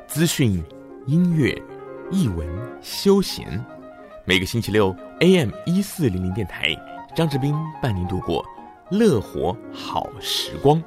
资讯、音乐、艺文、休闲，每个星期六 AM1400 电台，张志斌伴您度过乐活好时光。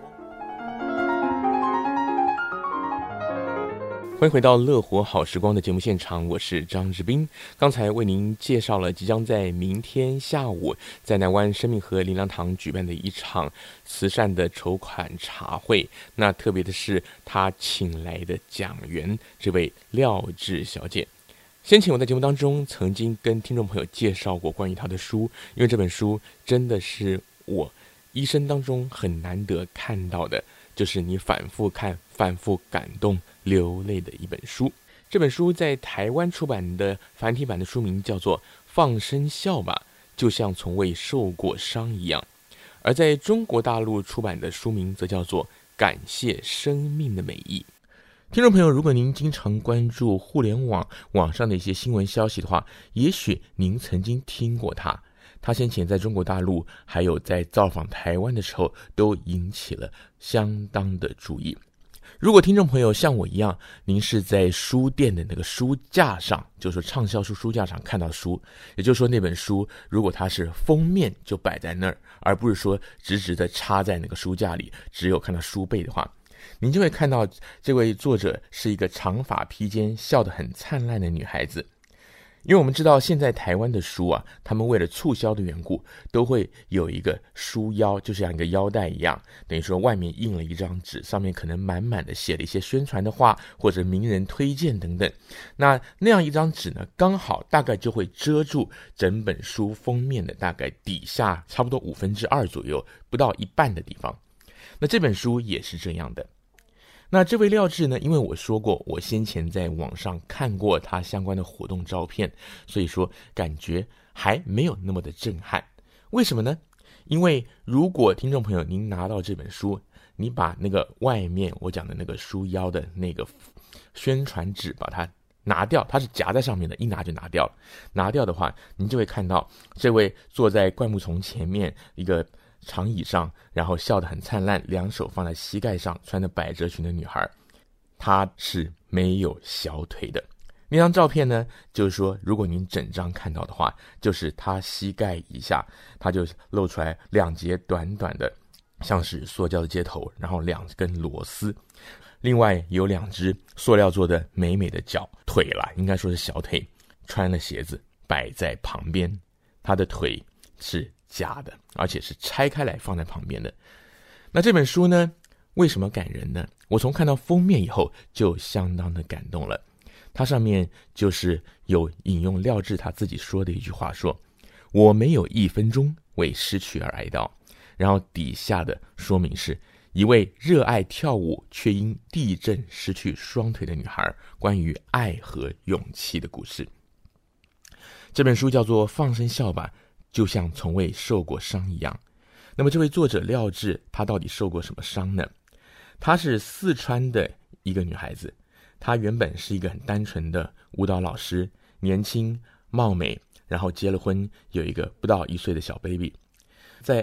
欢迎回到乐活好时光的节目现场，我是张志斌。刚才为您介绍了即将在明天下午在南湾生命河灵粮堂举办的一场慈善的筹款茶会。那特别的是他请来的讲员这位廖智小姐。先前我在节目当中曾经跟听众朋友介绍过关于她的书，因为这本书真的是我一生当中很难得看到的，就是你反复看、反复感动、流泪的一本书。这本书在台湾出版的繁体版的书名叫做《放声笑吧，就像从未受过伤一样》，而在中国大陆出版的书名则叫做《感谢生命的美意》。听众朋友，如果您经常关注互联网上的一些新闻消息的话，也许您曾经听过他。他先前在中国大陆还有在造访台湾的时候都引起了相当的注意。如果听众朋友像我一样，您是在书店的那个书架上，就是说畅销书书架上看到书，也就是说那本书如果它是封面就摆在那儿，而不是说直直的插在那个书架里，只有看到书背的话，您就会看到这位作者是一个长发披肩、笑得很灿烂的女孩子。因为我们知道现在台湾的书啊，他们为了促销的缘故，都会有一个书腰，就像一个腰带一样，等于说外面印了一张纸，上面可能满满的写了一些宣传的话，或者名人推荐等等。那样一张纸呢，刚好大概就会遮住整本书封面的大概底下差不多2/5左右，不到一半的地方。那这本书也是这样的。那这位廖智呢，因为我说过我先前在网上看过他相关的活动照片，所以说感觉还没有那么的震撼。为什么呢？因为如果听众朋友您拿到这本书，你把那个外面我讲的那个书腰的那个宣传纸把它拿掉，它是夹在上面的，一拿就拿掉了。拿掉的话，您就会看到这位坐在灌木丛前面一个长椅上，然后笑得很灿烂，两手放在膝盖上，穿着百褶裙的女孩，她是没有小腿的。那张照片呢，就是说如果您整张看到的话，就是她膝盖以下，她就露出来2节短短的像是塑胶的接头，然后2根螺丝，另外有2只塑料做的美美的脚腿啦，应该说是小腿，穿了鞋子摆在旁边，她的腿是假的，而且是拆开来放在旁边的。那这本书呢，为什么感人呢？我从看到封面以后就相当的感动了。它上面就是有引用廖智他自己说的一句话，说我没有1分钟为失去而哀悼，然后底下的说明是一位热爱跳舞却因地震失去双腿的女孩关于爱和勇气的故事。这本书叫做《放声笑吧，就像从未受过伤一样》。那么这位作者廖智，她到底受过什么伤呢？她是四川的一个女孩子，她原本是一个很单纯的舞蹈老师，年轻貌美，然后结了婚，有一个不到1岁的小 baby。在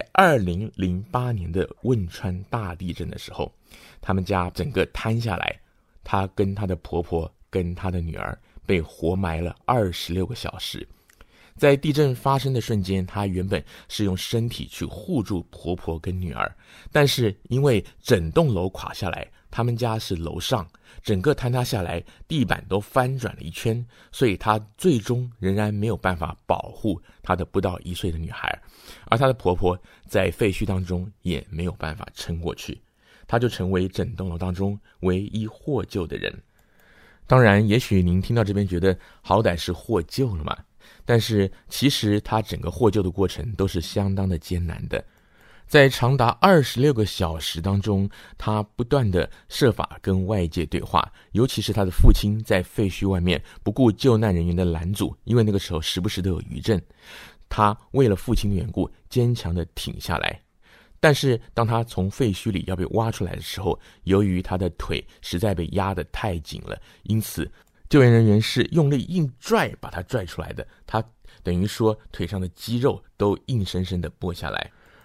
2008年的汶川大地震的时候，他们家整个瘫下来，她跟她的婆婆跟她的女儿被活埋了26个小时。在地震发生的瞬间，她原本是用身体去护住婆婆跟女儿，但是因为整栋楼垮下来，他们家是楼上，整个坍塌下来，地板都翻转了一圈，所以她最终仍然没有办法保护她的不到1岁的女孩，而她的婆婆在废墟当中也没有办法撑过去，她就成为整栋楼当中唯一获救的人。当然，也许您听到这边觉得好歹是获救了嘛，但是其实他整个获救的过程都是相当的艰难的。在长达26个小时当中，他不断的设法跟外界对话，尤其是他的父亲在废墟外面不顾救难人员的拦阻，因为那个时候时不时都有余震，他为了父亲的缘故坚强的挺下来。但是当他从废墟里要被挖出来的时候，由于他的腿实在被压得太紧了，因此救援人员是用力硬拽把他拽出来的，他等于说腿上的肌肉都硬生生的剥下来。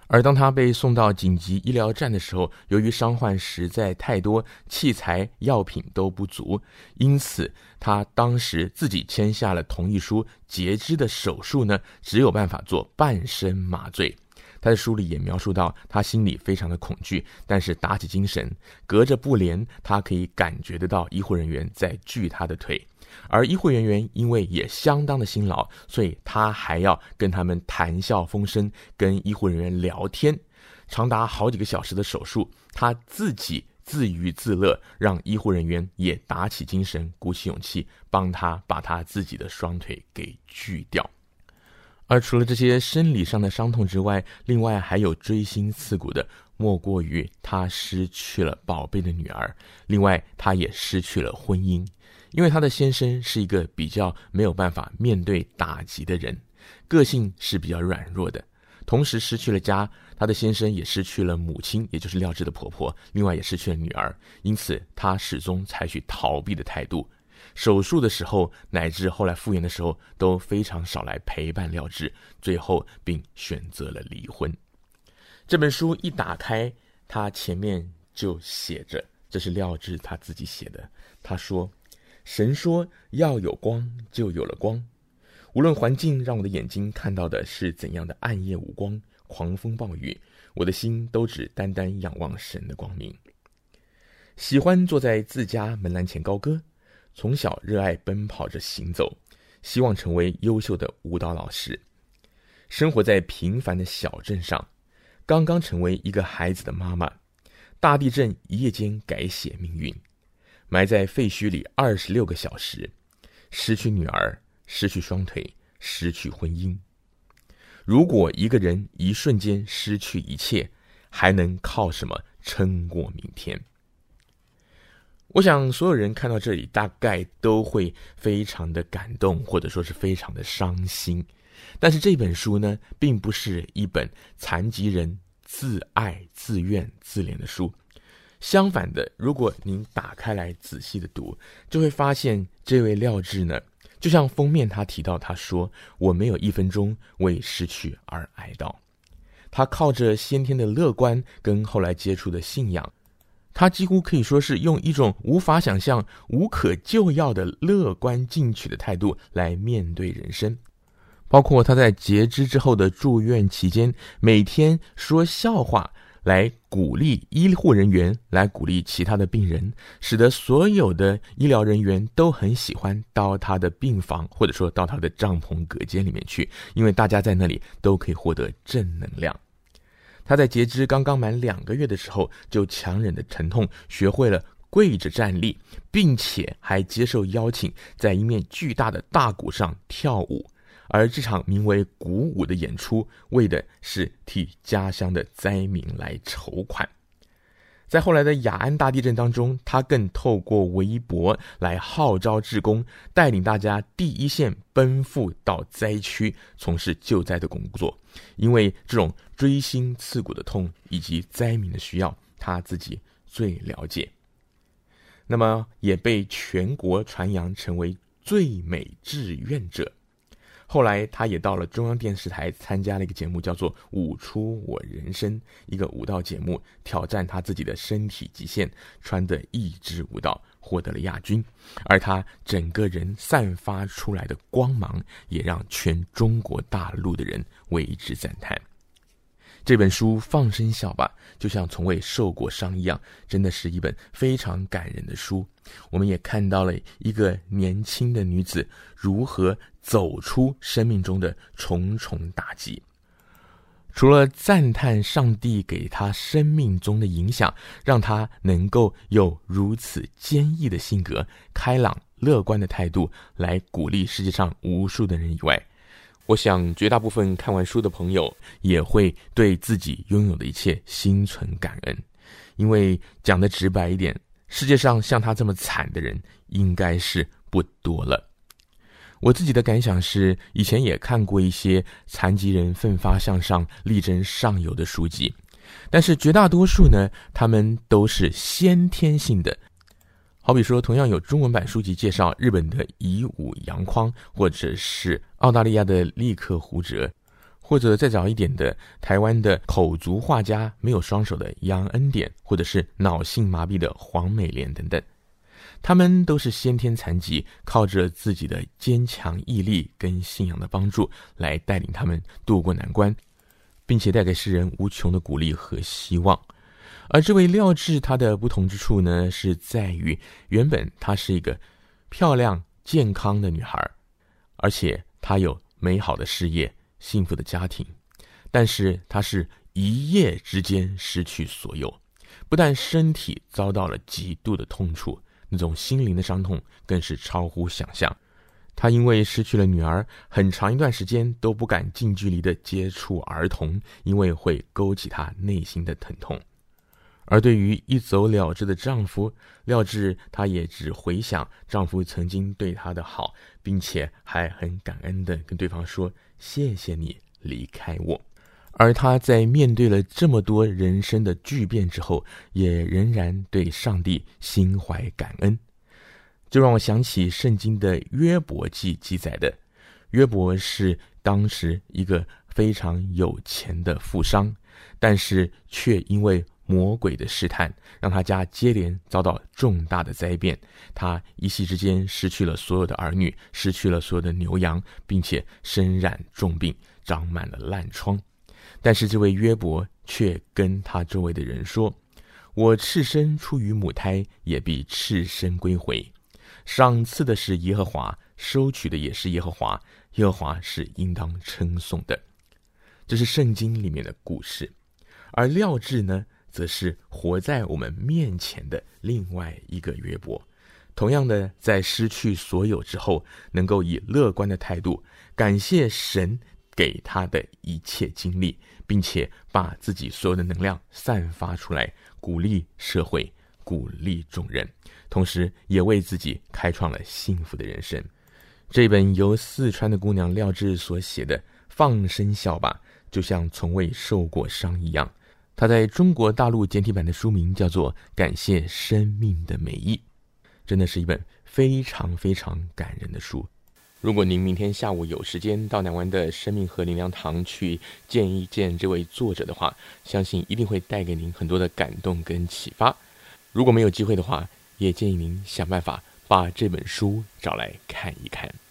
而当他被送到紧急医疗站的时候，由于伤患实在太多，器材药品都不足，因此他当时自己签下了同意书，截肢的手术呢，只有办法做半身麻醉。他在书里也描述到，他心里非常的恐惧，但是打起精神，隔着布帘，他可以感觉得到医护人员在锯他的腿。而医护人员因为也相当的辛劳，所以他还要跟他们谈笑风生，跟医护人员聊天，长达好几个小时的手术，他自己自娱自乐，让医护人员也打起精神，鼓起勇气帮他把他自己的双腿给锯掉。而除了这些生理上的伤痛之外，另外还有锥心刺骨的，莫过于他失去了宝贝的女儿，另外他也失去了婚姻。因为他的先生是一个比较没有办法面对打击的人，个性是比较软弱的，同时失去了家，他的先生也失去了母亲，也就是廖智的婆婆，另外也失去了女儿，因此他始终采取逃避的态度。手术的时候乃至后来复原的时候都非常少来陪伴廖智，最后并选择了离婚。这本书一打开，他前面就写着，这是廖智他自己写的，他说，神说要有光，就有了光。无论环境让我的眼睛看到的是怎样的暗夜无光、狂风暴雨，我的心都只单单仰望神的光明。喜欢坐在自家门栏前高歌，从小热爱奔跑着行走，希望成为优秀的舞蹈老师。生活在平凡的小镇上，刚刚成为一个孩子的妈妈，大地震一夜间改写命运。埋在废墟里26个小时，失去女儿，失去双腿，失去婚姻。如果一个人一瞬间失去一切，还能靠什么撑过明天？我想所有人看到这里大概都会非常的感动，或者说是非常的伤心。但是这本书呢，并不是一本残疾人自爱、自怨、自怜的书。相反的，如果您打开来仔细的读，就会发现这位廖智呢，就像封面他提到，他说，我没有1分钟为失去而哀悼。他靠着先天的乐观跟后来接触的信仰，他几乎可以说是用一种无法想象、无可救药的乐观进取的态度来面对人生。包括他在截肢之后的住院期间，每天说笑话来鼓励医护人员，来鼓励其他的病人，使得所有的医疗人员都很喜欢到他的病房，或者说到他的帐篷隔间里面去，因为大家在那里都可以获得正能量。他在截肢刚刚满2个月的时候，就强忍的疼痛学会了跪着站立，并且还接受邀请在一面巨大的大鼓上跳舞。而这场名为鼓舞的演出，为的是替家乡的灾民来筹款。在后来的雅安大地震当中，他更透过微博来号召志工，带领大家第一线奔赴到灾区，从事救灾的工作。因为这种锥心刺骨的痛以及灾民的需要，他自己最了解。那么也被全国传扬成为最美志愿者。后来他也到了中央电视台参加了一个节目，叫做舞出我人生，一个舞蹈节目，挑战他自己的身体极限，穿的一支舞蹈获得了亚军。而他整个人散发出来的光芒，也让全中国大陆的人为之赞叹。这本书放声笑吧，就像从未受过伤一样，真的是一本非常感人的书。我们也看到了一个年轻的女子如何走出生命中的重重打击。除了赞叹上帝给她生命中的影响，让她能够有如此坚毅的性格、开朗乐观的态度来鼓励世界上无数的人以外，我想绝大部分看完书的朋友也会对自己拥有的一切心存感恩。因为讲得直白一点，世界上像他这么惨的人应该是不多了。我自己的感想是，以前也看过一些残疾人奋发向上、力争上游的书籍，但是绝大多数呢，他们都是先天性的。好比说，同样有中文版书籍介绍日本的乙武洋匡，或者是澳大利亚的利克胡哲， 或者再早一点的台湾的口足画家没有双手的杨恩典，或者是脑性麻痹的黄美莲等等。他们都是先天残疾，靠着自己的坚强毅力跟信仰的帮助来带领他们渡过难关，并且带给世人无穷的鼓励和希望。而这位廖智，她的不同之处呢，是在于原本她是一个漂亮健康的女孩，而且她有美好的事业、幸福的家庭，但是她是一夜之间失去所有，不但身体遭到了极度的痛楚，那种心灵的伤痛更是超乎想象。她因为失去了女儿，很长一段时间都不敢近距离的接触儿童，因为会勾起她内心的疼痛。而对于一走了之的丈夫廖智，她也只回想丈夫曾经对她的好，并且还很感恩的跟对方说：谢谢你离开我。而她在面对了这么多人生的巨变之后，也仍然对上帝心怀感恩。就让我想起圣经的约伯记记载的，约伯是当时一个非常有钱的富商，但是却因为魔鬼的试探，让他家接连遭到重大的灾变，他一夕之间失去了所有的儿女，失去了所有的牛羊，并且身染重病，长满了烂疮。但是这位约伯却跟他周围的人说：我赤身出于母胎，也必赤身归回。赏赐的是耶和华，收取的也是耶和华，耶和华是应当称颂的。这是圣经里面的故事。而廖智呢，则是活在我们面前的另外一个约伯，同样的，在失去所有之后，能够以乐观的态度感谢神给他的一切经历，并且把自己所有的能量散发出来，鼓励社会，鼓励众人，同时也为自己开创了幸福的人生。这本由四川的姑娘廖智所写的《放声笑吧，就像从未受过伤一样》，他在中国大陆简体版的书名叫做《感谢生命的美意》，真的是一本非常非常感人的书。如果您明天下午有时间到南湾的生命和灵粮堂去见一见这位作者的话，相信一定会带给您很多的感动跟启发。如果没有机会的话，也建议您想办法把这本书找来看一看。